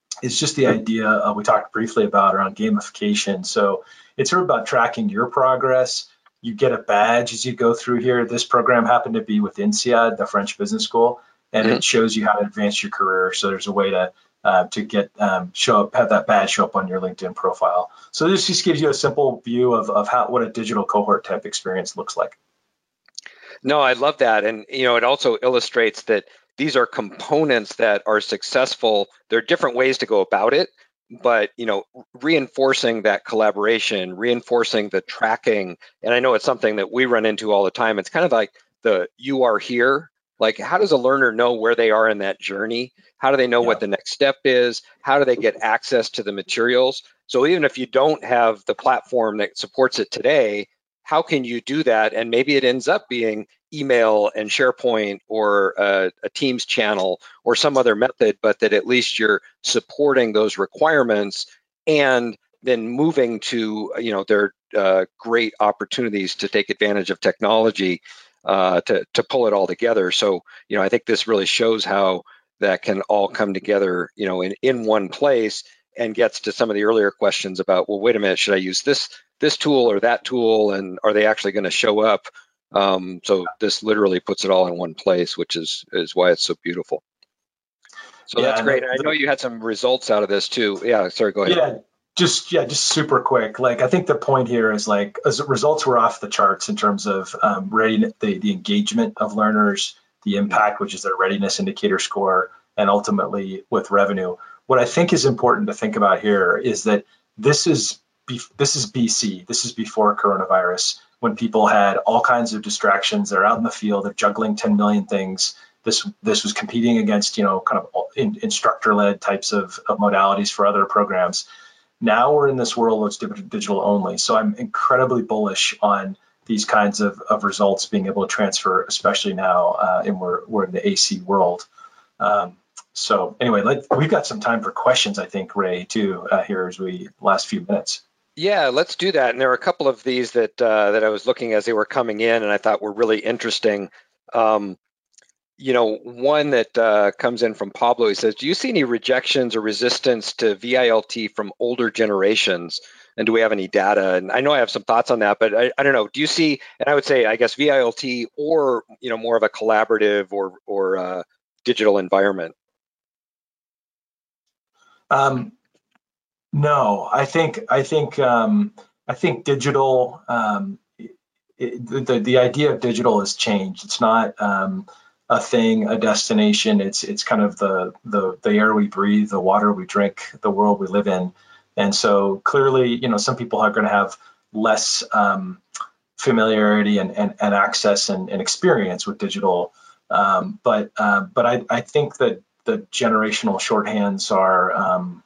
is just the idea uh, we talked briefly about around gamification. So it's sort of about tracking your progress. You get a badge as you go through here. This program happened to be with INSEAD, the French business school, and mm-hmm. it shows you how to advance your career. So there's a way to uh, to get um, show up, have that badge show up on your LinkedIn profile. So this just gives you a simple view of, of how what a digital cohort type experience looks like. No, I love that. And, you know, it also illustrates that these are components that are successful. There are different ways to go about it, but, you know, reinforcing that collaboration, reinforcing the tracking. And I know it's something that we run into all the time. It's kind of like the you are here. Like, how does a learner know where they are in that journey? How do they know yeah. what the next step is? How do they get access to the materials? So even if you don't have the platform that supports it today, how can you do that? And maybe it ends up being email and SharePoint or a, a Teams channel or some other method, but that at least you're supporting those requirements and then moving to, you know, there are uh, great opportunities to take advantage of technology uh, to, to pull it all together. So, you know, I think this really shows how that can all come together, you know, in, in one place, and gets to some of the earlier questions about, well, wait a minute, should I use this this tool or that tool, and are they actually going to show up? Um, so this literally puts it all in one place, which is is why it's so beautiful. So yeah, that's great. And I know you had some results out of this too. Yeah, sorry, go ahead. Yeah, just yeah, just super quick. Like, I think the point here is, like, as results were off the charts in terms of um, readiness, the the engagement of learners, the impact, which is their readiness indicator score, and ultimately with revenue. What I think is important to think about here is that this is this is B C. This is before coronavirus, when people had all kinds of distractions. They're out in the field, they're juggling ten million things. This this was competing against, you know, kind of in, instructor-led types of, of modalities for other programs. Now we're in this world that's digital only. So I'm incredibly bullish on these kinds of, of results being able to transfer, especially now, uh, and we're we're in the A C world. Um, So anyway, let, we've got some time for questions, I think, Ray, too, uh, here as we last few minutes. Yeah, let's do that. And there are a couple of these that uh, that I was looking as they were coming in, and I thought were really interesting. Um, you know, one that uh, comes in from Pablo. He says, do you see any rejections or resistance to V I L T from older generations? And do we have any data? And I know I have some thoughts on that, but I, I don't know. Do you see, and I would say, I guess, V I L T or, you know, more of a collaborative or, or uh, digital environment? Um, no, I think I think um, I think digital. Um, it, the the idea of digital has changed. It's not um, a thing, a destination. It's it's kind of the the the air we breathe, the water we drink, the world we live in. And so clearly, you know, some people are going to have less um, familiarity and, and, and access and, and experience with digital. Um, but uh, but I, I think that the generational shorthands are um,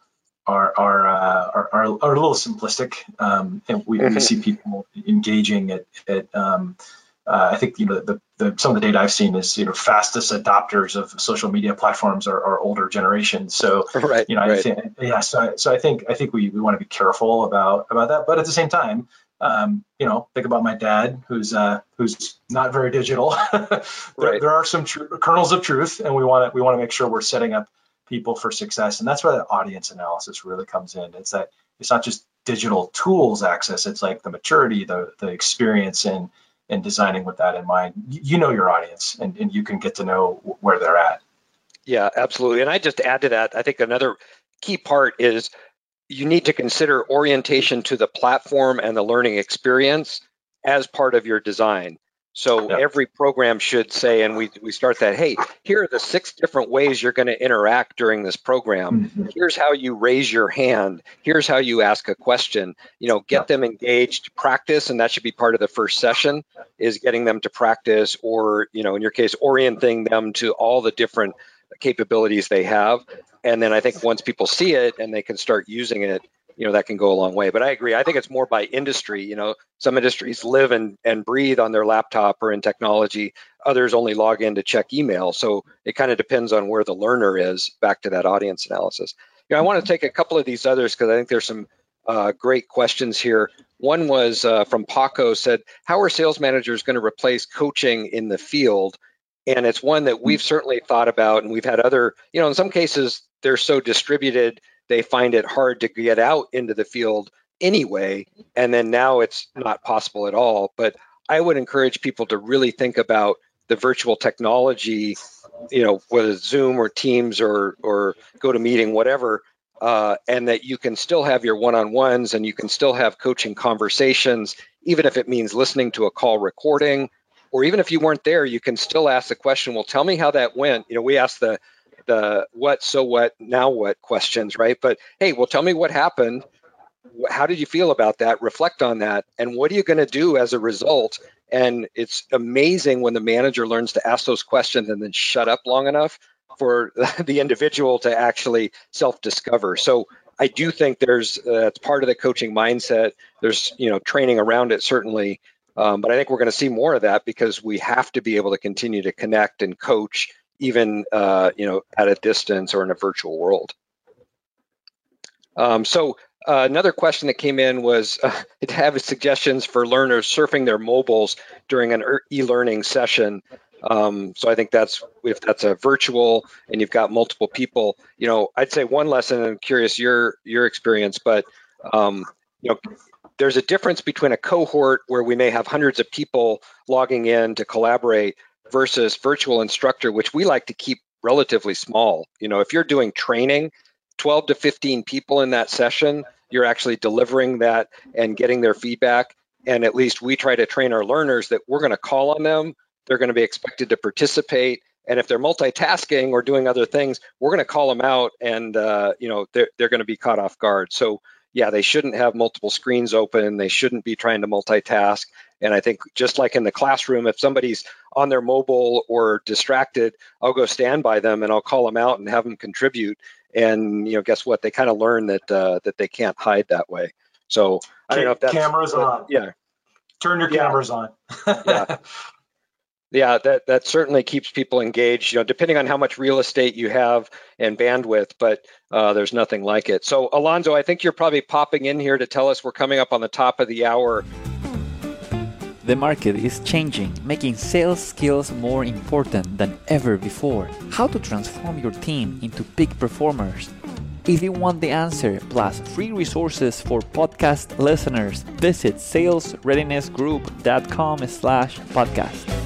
are are, uh, are are are a little simplistic, um, and we, mm-hmm. we see people engaging at at. Um, uh, I think you know the, the some of the data I've seen is you know fastest adopters of social media platforms are, are older generations. So right, you know I right. think yeah. So I, so I think I think we, we want to be careful about about that, but at the same time. Um, you know, think about my dad, who's uh, who's not very digital. there, right. there are some tr- kernels of truth, and we want to we want to make sure we're setting up people for success. And that's where that audience analysis really comes in. It's that it's not just digital tools access; it's like the maturity, the the experience, and and designing with that in mind. You, you know your audience, and, and you can get to know where they're at. Yeah, absolutely. And I just add to that. I think another key part is. You need to consider orientation to the platform and the learning experience as part of your design. So yep. every program should say, and we, we start that, hey, here are the six different ways you're going to interact during this program. Mm-hmm. Here's how you raise your hand. Here's how you ask a question. You know, get yep. them engaged, practice, and that should be part of the first session, is getting them to practice or, you know, in your case, orienting them to all the different capabilities they have. And then I think once people see it and they can start using it, you know, that can go a long way. But I agree. I think it's more by industry. You know, some industries live and, and breathe on their laptop or in technology. Others only log in to check email. So it kind of depends on where the learner is, back to that audience analysis. You know, I want to take a couple of these others because I think there's some uh, great questions here. One was uh, from Paco, said, how are sales managers going to replace coaching in the field? And it's one that we've certainly thought about, and we've had other, you know, in some cases, they're so distributed, they find it hard to get out into the field anyway. And then now it's not possible at all. But I would encourage people to really think about the virtual technology, you know, whether it's Zoom or Teams or or GoToMeeting, whatever, uh, and that you can still have your one-on-ones and you can still have coaching conversations, even if it means listening to a call recording, or even if you weren't there, you can still ask the question, well, tell me how that went. You know, we ask the the what, so what, now what questions, right? But hey, well, tell me what happened. How did you feel about that? Reflect on that. And what are you going to do as a result? And it's amazing when the manager learns to ask those questions and then shut up long enough for the individual to actually self-discover. So I do think there's uh, it's part of the coaching mindset. There's, you know, training around it, certainly. Um, but I think we're going to see more of that because we have to be able to continue to connect and coach even, uh, you know, at a distance or in a virtual world. Um, so uh, another question that came in was uh, to have suggestions for learners surfing their mobiles during an e-learning session. Um, so I think that's, if that's a virtual and you've got multiple people, you know, I'd say one lesson, and I'm curious your your experience, but um, you know, there's a difference between a cohort where we may have hundreds of people logging in to collaborate versus virtual instructor, which we like to keep relatively small. You know, if you're doing training, twelve to fifteen people in that session, you're actually delivering that and getting their feedback. And at least we try to train our learners that we're going to call on them. They're going to be expected to participate. And if they're multitasking or doing other things, we're going to call them out and, uh, you know, they're, they're going to be caught off guard. So yeah, they shouldn't have multiple screens open. They shouldn't be trying to multitask. And I think just like in the classroom, if somebody's on their mobile or distracted, I'll go stand by them and I'll call them out and have them contribute. And, you know, guess what? They kind of learn that uh, that they can't hide that way. So I don't know if that's cameras but, on. Yeah. Turn your yeah. cameras on. yeah. Yeah, that, that certainly keeps people engaged, you know, depending on how much real estate you have and bandwidth, but uh, there's nothing like it. So, Alonzo, I think you're probably popping in here to tell us we're coming up on the top of the hour. The market is changing, making sales skills more important than ever before. How to transform your team into peak performers. If you want the answer, plus free resources for podcast listeners, visit sales readiness group dot com slash podcast.